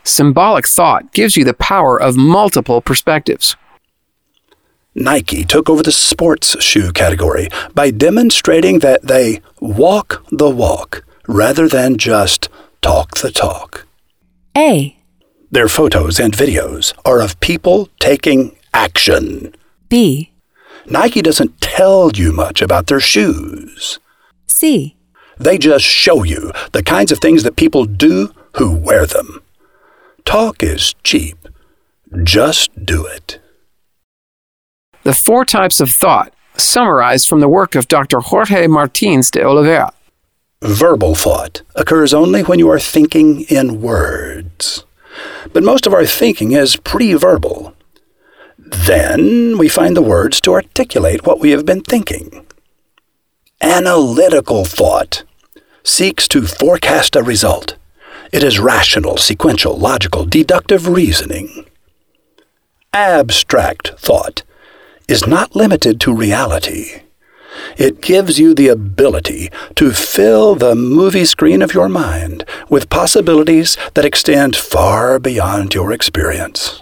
Symbolic thought gives you the power of multiple perspectives. Nike took over the sports shoe category by demonstrating that they walk the walk rather than just talk the talk. A. Their photos and videos are of people taking action. B. Nike doesn't tell you much about their shoes. C. They just show you the kinds of things that people do who wear them. Talk is cheap. Just do it. The 4 types of thought, summarized from the work of Dr. Jorge Martins de Oliveira. Verbal thought occurs only when you are thinking in words. But most of our thinking is pre-verbal. Then we find the words to articulate what we have been thinking. Analytical thought seeks to forecast a result. It is rational, sequential, logical, deductive reasoning. Abstract thought is not limited to reality. It gives you the ability to fill the movie screen of your mind with possibilities that extend far beyond your experience.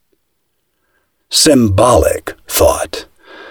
Symbolic thought.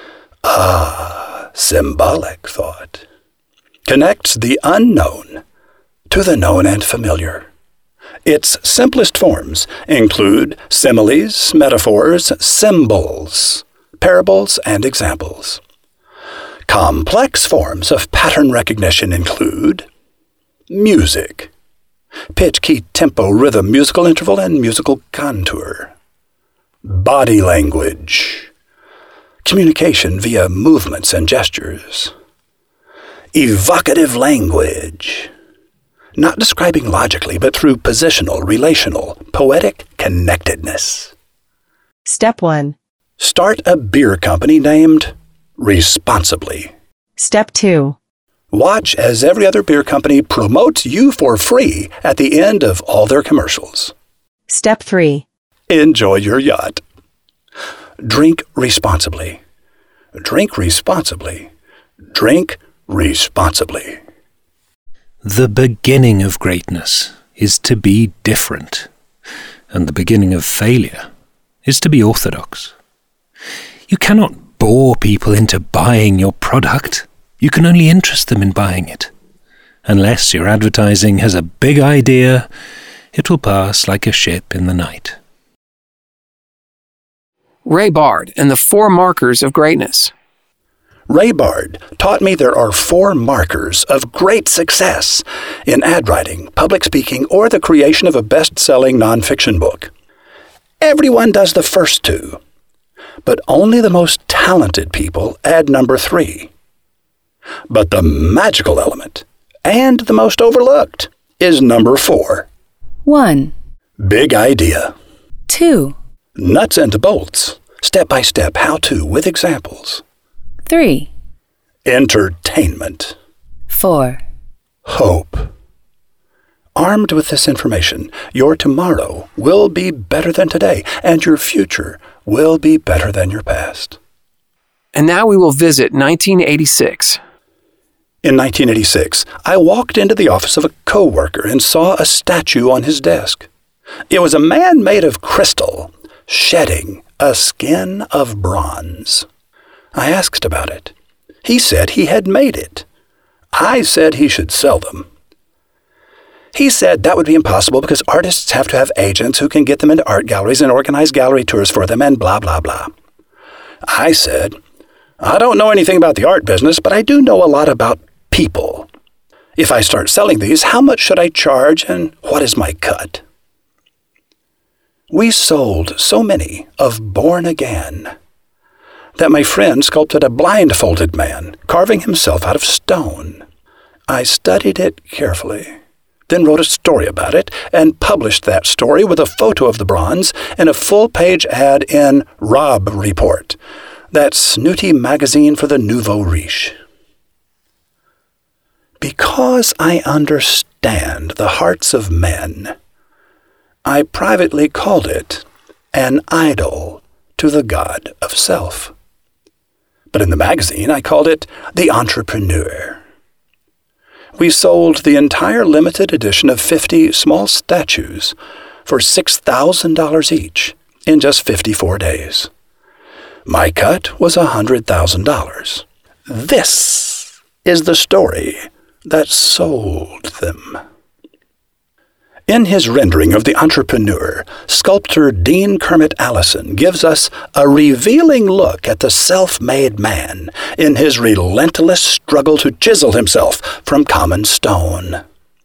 Symbolic thought connects the unknown to the known and familiar. Its simplest forms include similes, metaphors, symbols, parables, and examples. Complex forms of pattern recognition include music, pitch, key, tempo, rhythm, musical interval, and musical contour. Body language, communication via movements and gestures. Evocative language, not describing logically, but through positional, relational, poetic connectedness. Step 1. Start a beer company named Responsibly. Step 2. Watch as every other beer company promotes you for free at the end of all their commercials. Step 3. Enjoy your yacht. Drink responsibly. Drink responsibly. Drink responsibly. The beginning of greatness is to be different, and the beginning of failure is to be orthodox. You cannot bore people into buying your product. You can only interest them in buying it. Unless your advertising has a big idea, it will pass like a ship in the night. Ray Bard and the 4 markers of greatness. Ray Bard taught me there are 4 markers of great success in ad writing, public speaking, or the creation of a best-selling nonfiction book. Everyone does the first 2, but only the most talented people add number 3. But the magical element, and the most overlooked, is number 4. 1. Big idea. 2. Nuts and bolts, step-by-step how-to with examples. 3. Entertainment. 4. Hope. Armed with this information, your tomorrow will be better than today, and your future will be better than your past. And now we will visit 1986. In 1986, I walked into the office of a coworker and saw a statue on his desk. It was a man made of crystal, shedding a skin of bronze. I asked about it. He said he had made it. I said he should sell them. He said that would be impossible because artists have to have agents who can get them into art galleries and organize gallery tours for them and blah, blah, blah. I said, I don't know anything about the art business, but I do know a lot about people. If I start selling these, how much should I charge and what is my cut? We sold so many of Born Again that my friend sculpted a blindfolded man, carving himself out of stone. I studied it carefully, then wrote a story about it, and published that story with a photo of the bronze and a full-page ad in Rob Report, that snooty magazine for the nouveau riche. Because I understand the hearts of men, I privately called it an idol to the god of self. But in the magazine, I called it The Entrepreneur. We sold the entire limited edition of 50 small statues for $6,000 each in just 54 days. My cut was $100,000. This is the story that sold them. In his rendering of the entrepreneur, sculptor Dean Kermit Allison gives us a revealing look at the self-made man in his relentless struggle to chisel himself from common stone.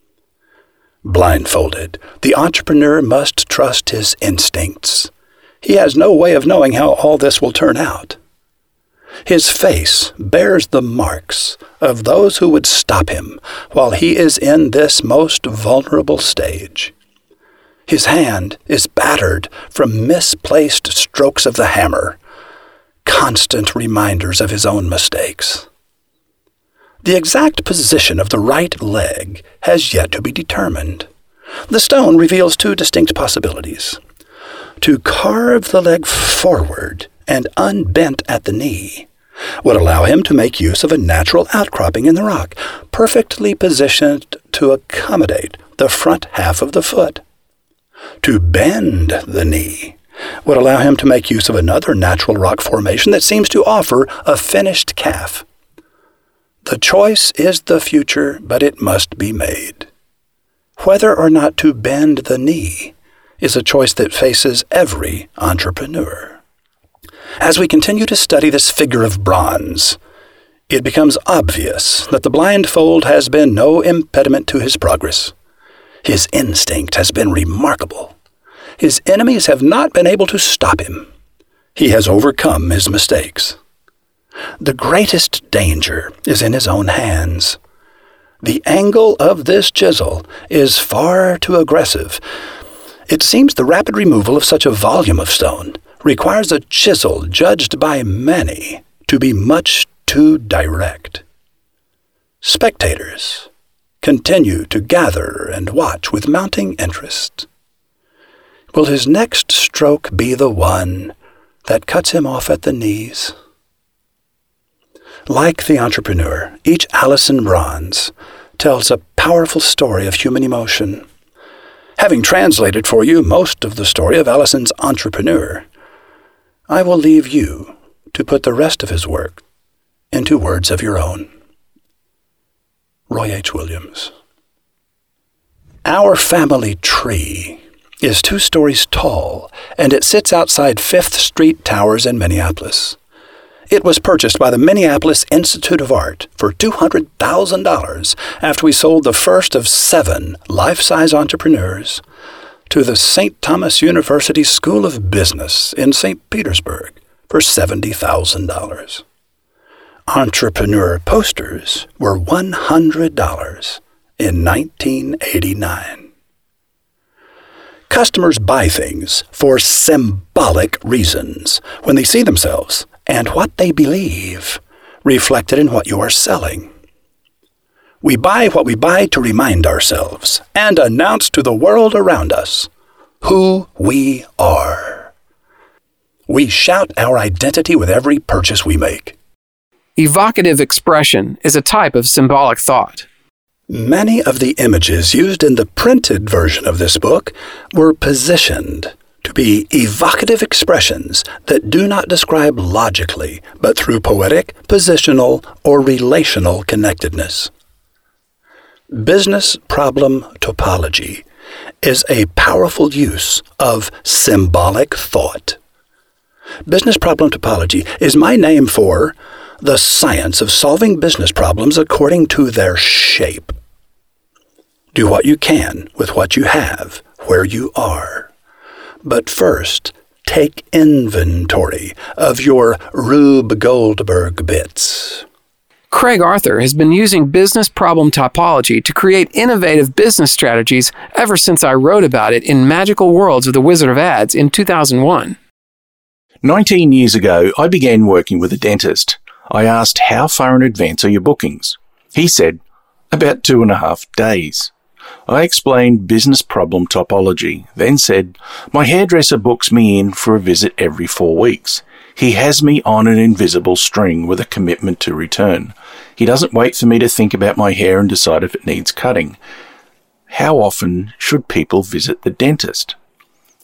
Blindfolded, the entrepreneur must trust his instincts. He has no way of knowing how all this will turn out. His face bears the marks of those who would stop him while he is in this most vulnerable stage. His hand is battered from misplaced strokes of the hammer, constant reminders of his own mistakes. The exact position of the right leg has yet to be determined. The stone reveals two distinct possibilities: to carve the leg forward and unbent at the knee would allow him to make use of a natural outcropping in the rock, perfectly positioned to accommodate the front half of the foot. To bend the knee would allow him to make use of another natural rock formation that seems to offer a finished calf. The choice is the future, but it must be made. Whether or not to bend the knee is a choice that faces every entrepreneur. As we continue to study this figure of bronze, it becomes obvious that the blindfold has been no impediment to his progress. His instinct has been remarkable. His enemies have not been able to stop him. He has overcome his mistakes. The greatest danger is in his own hands. The angle of this chisel is far too aggressive. It seems the rapid removal of such a volume of stone requires a chisel judged by many to be much too direct. Spectators continue to gather and watch with mounting interest. Will his next stroke be the one that cuts him off at the knees? Like the entrepreneur, each Allison bronze tells a powerful story of human emotion. Having translated for you most of the story of Allison's entrepreneur, I will leave you to put the rest of his work into words of your own. Roy H. Williams. Our family tree is 2 stories tall, and it sits outside 5th Street Towers in Minneapolis. It was purchased by the Minneapolis Institute of Art for $200,000 after we sold the first of 7 life-size entrepreneurs to the St. Thomas University School of Business in St. Petersburg for $70,000. Entrepreneur posters were $100 in 1989. Customers buy things for symbolic reasons when they see themselves and what they believe reflected in what you are selling. We buy what we buy to remind ourselves and announce to the world around us who we are. We shout our identity with every purchase we make. Evocative expression is a type of symbolic thought. Many of the images used in the printed version of this book were positioned to be evocative expressions that do not describe logically, but through poetic, positional, or relational connectedness. Business problem topology is a powerful use of symbolic thought. Business problem topology is my name for the science of solving business problems according to their shape. Do what you can with what you have, where you are. But first, take inventory of your Rube Goldberg bits. Craig Arthur has been using business problem topology to create innovative business strategies ever since I wrote about it in Magical Worlds of the Wizard of Ads in 2001. 19 years ago, I began working with a dentist. I asked, how far in advance are your bookings? He said, about 2.5 days. I explained business problem topology, then said, my hairdresser books me in for a visit every 4 weeks. He has me on an invisible string with a commitment to return. He doesn't wait for me to think about my hair and decide if it needs cutting. How often should people visit the dentist?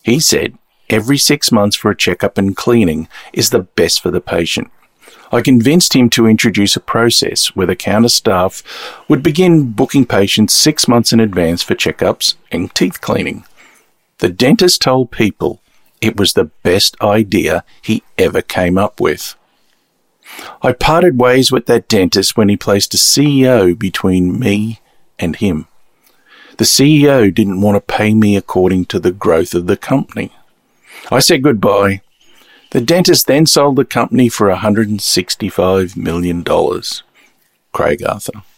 He said every 6 months for a checkup and cleaning is the best for the patient. I convinced him to introduce a process where the counter staff would begin booking patients 6 months in advance for checkups and teeth cleaning. The dentist told people it was the best idea he ever came up with. I parted ways with that dentist when he placed a CEO between me and him. The CEO didn't want to pay me according to the growth of the company. I said goodbye. The dentist then sold the company for $165 million. Craig Arthur.